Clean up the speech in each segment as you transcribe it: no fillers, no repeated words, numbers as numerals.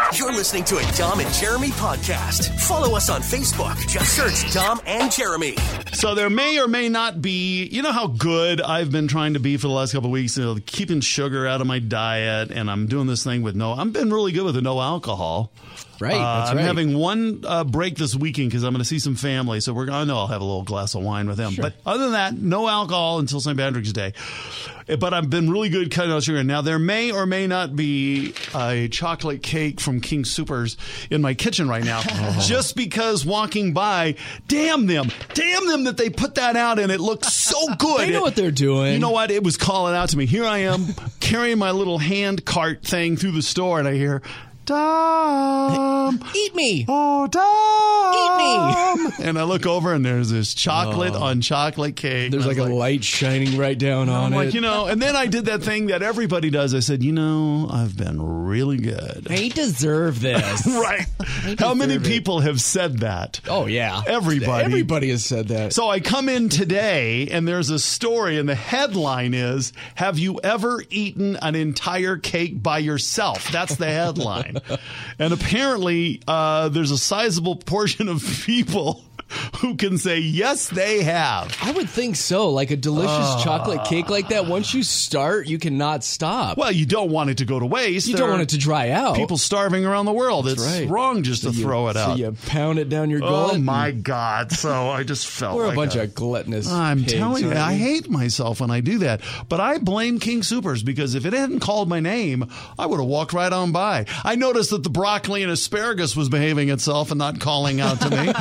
You're listening to a Dom and Jeremy podcast. Follow us on Facebook. Just search Dom and Jeremy. So there may or may not be, you know how good I've been trying to be for the last couple of weeks, keeping sugar out of my diet, and I'm doing this thing with I've been really good with the no alcohol. Right, that's I'm right. having one break this weekend because I'm going to see some family, so I know I'll have a little glass of wine with them. Sure. But other than that, no alcohol until St. Patrick's Day. But I've been really good cutting out sugar. Now, there may or may not be a chocolate cake from King Soopers in my kitchen right now. Just because walking by, damn them that they put that out and it looks so good. They know what they're doing. You know what? It was calling out to me. Here I am carrying my little hand cart thing through the store, and I hear, Dom, eat me. Oh, Dom, eat me. And I look over, and there's this chocolate on chocolate cake. There's like a light shining right down on it. Like, and then I did that thing that everybody does. I said, I've been really good. I deserve this. Right. How many people have said that? Oh, yeah. Everybody has said that. So I come in today, and there's a story, and the headline is, have you ever eaten an entire cake by yourself? That's the headline. And apparently, there's a sizable portion of people who can say, yes, they have. I would think so. Like a delicious chocolate cake like that, once you start, you cannot stop. Well, you don't want it to go to waste. You don't want it to dry out. People starving around the world. That's it's right. wrong just to throw it out. So you pound it down your gullet. Oh, my God. So I just felt We're like a bunch of gluttonous I'm pigs, telling you, aren't I we? hate myself when I do that. But I blame King Soopers because if it hadn't called my name, I would have walked right on by. I noticed that the broccoli and asparagus was behaving itself and not calling out to me.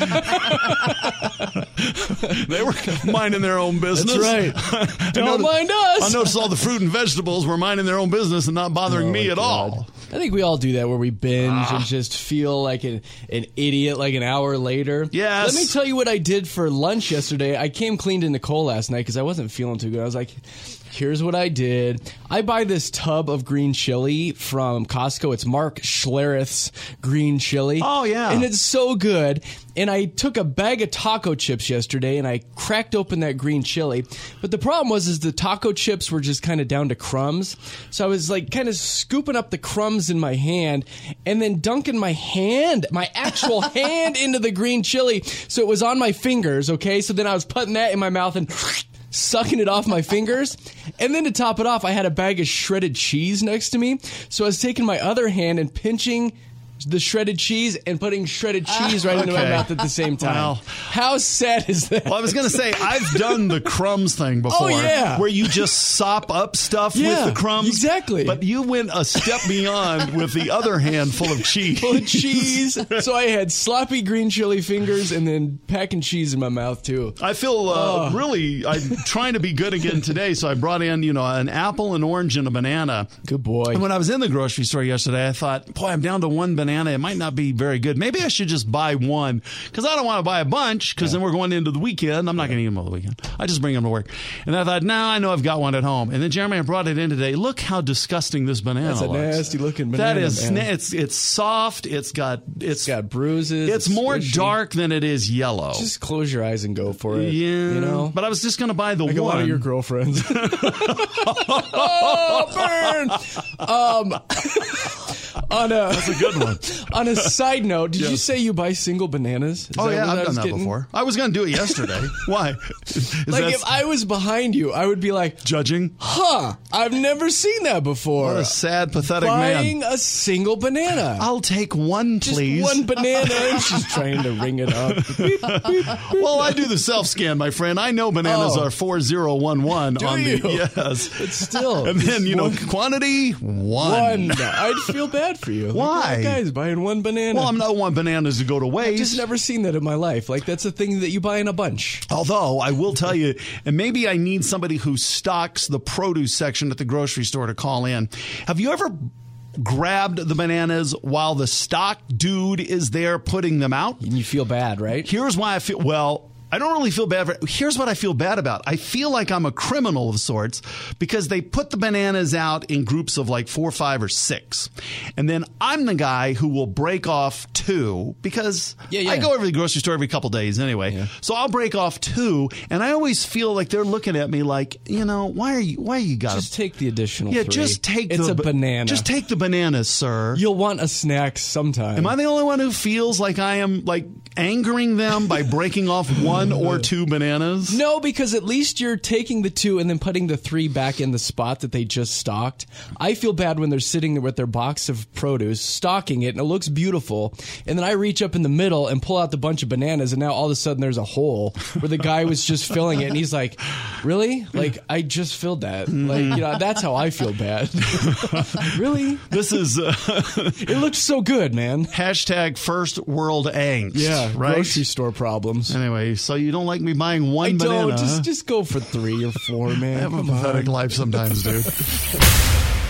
They were minding their own business. That's right. Don't mind us. I noticed all the fruit and vegetables were minding their own business and not bothering me at all. I think we all do that where we binge and just feel like an idiot like an hour later. Yes. Let me tell you what I did for lunch yesterday. I came clean to Nicole last night because I wasn't feeling too good. I was like, here's what I did. I buy this tub of green chili from Costco. It's Mark Schlereth's green chili. Oh, yeah. And it's so good. And I took a bag of taco chips yesterday and I cracked open that green chili. But the problem was the taco chips were just kind of down to crumbs. So I was like kind of scooping up the crumbs in my hand and then dunking my actual hand into the green chili. So it was on my fingers, okay? So then I was putting that in my mouth and sucking it off my fingers. And then to top it off, I had a bag of shredded cheese next to me. So I was taking my other hand and pinching the shredded cheese and putting shredded cheese right into my mouth at the same time. Well, how sad is that? Well, I was going to say, I've done the crumbs thing before. Oh, yeah. Where you just sop up stuff with the crumbs. Exactly. But you went a step beyond with the other hand full of cheese. Full of cheese. So I had sloppy green chili fingers and then packing cheese in my mouth, too. I feel I'm trying to be good again today, so I brought in, an apple, an orange, and a banana. Good boy. And when I was in the grocery store yesterday, I thought, boy, I'm down to one banana. It might not be very good. Maybe I should just buy one because I don't want to buy a bunch because then we're going into the weekend. I'm not going to eat them all the weekend. I just bring them to work. And I thought, I know I've got one at home. And then Jeremy, I brought it in today. Look how disgusting this banana That's a looks. nasty looking banana. That is, man. it's soft. It's got bruises. It's more squishy. dark than it is yellow. Just close your eyes and go for it. Yeah. But I was just going to buy the like one. a lot of your girlfriends. Oh, burn! That's a good one. On a side note, did you say you buy single bananas? I've done that before. I was going to do it yesterday. Why? If I was behind you, I would be like, judging? I've never seen that before. What a sad, pathetic Buying man. a single banana. I'll take one, please. Just one banana. And she's trying to ring it up. Beep, beep, beep. Well, I do the self-scan, my friend. I know bananas are 4011 Do on you? Yes. But still. And then, quantity, one. I'd feel bad for you. Why? Like, guy's buying one banana. Well, I don't want bananas to go to waste. I've just never seen that in my life. Like, that's a thing that you buy in a bunch. Although, I will tell you, and maybe I need somebody who stocks the produce section at the grocery store to call in. Have you ever grabbed the bananas while the stock dude is there putting them out? And you feel bad, right? Here's why I feel, I don't really feel bad. Here's what I feel bad about. I feel like I'm a criminal of sorts because they put the bananas out in groups of like 4, 5, or 6. And then I'm the guy who will break off 2 because I go over to the grocery store every couple days anyway. Yeah. So I'll break off 2. And I always feel like they're looking at me like, why you got to just take the additional 3. Just take it's a banana. Just take the bananas, sir. You'll want a snack sometime. Am I the only one who feels like I am like angering them by breaking off 1 or 2 bananas? No, because at least you're taking the 2 and then putting the 3 back in the spot that they just stocked. I feel bad when they're sitting there with their box of produce, stocking it, and it looks beautiful. And then I reach up in the middle and pull out the bunch of bananas, and now all of a sudden there's a hole where the guy was just filling it, and he's like, really? Like, I just filled that. Like, that's how I feel bad. Really? This is... it looks so good, man. Hashtag first world angst. Yeah, right? Grocery store problems. Anyway, so you don't like me buying 1 banana? Don't. Just go for 3 or 4, man. I have a pathetic life sometimes, dude.